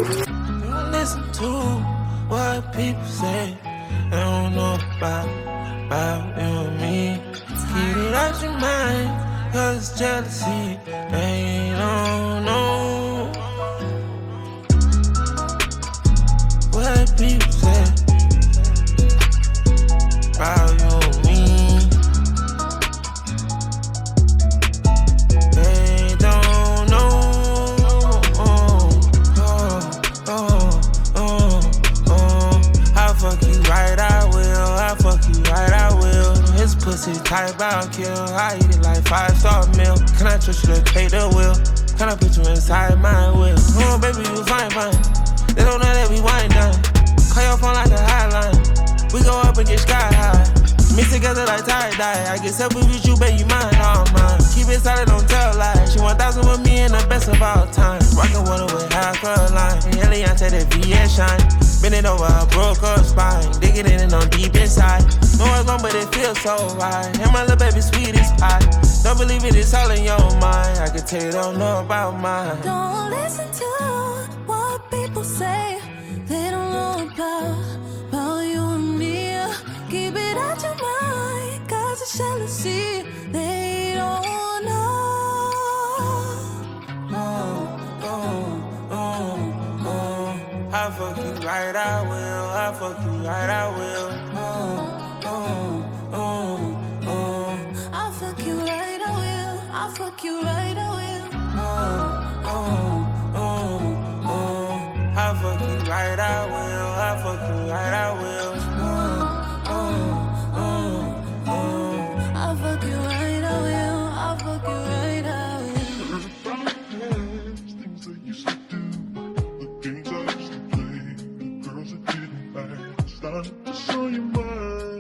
Don't listen to what people say. They don't know about you and me. Get it out your mind, cause it's jealousy. They don't know what people say about you and me. They don't know. I'll fuck you right, I will. I'll fuck you right, I will. His pussy tight, I'll kill. I eat it like 5-star meal. Can I trust you to take the wheel? Can I put you inside my will? Oh, baby, you fine. They don't know that we wine down. Call your phone like a hotline. We go up and get sky high. Mix together like tie-dye. I get selfish with you, baby, you mine, all mine. Keep it solid, don't tell lies. She 1,000 with me and the best of all time. Rockin' water with half a line. Eliante, that VS shine. Bend it over, I broke her spine. Digging in and on deep inside. No it's long, but it feels so right. And my little baby sweet as pie. Don't believe it, it's all in your mind. I can tell you don't know about mine. Don't listen to what people say. They don't know about you and me. Keep it out your mind, cause it's jealousy. They don't know. I'll fuck you right, I will. I'll fuck you right, I will. I'll fuck you right, I will. I'll fuck you right, I will. I'll fuck you right, I will. I'll fuck you right, I will. I'll fuck you right, I will. I'll fuck you right, I will. Things I used to do, the games I used to play, the girls that didn't last. Starting to show your mind.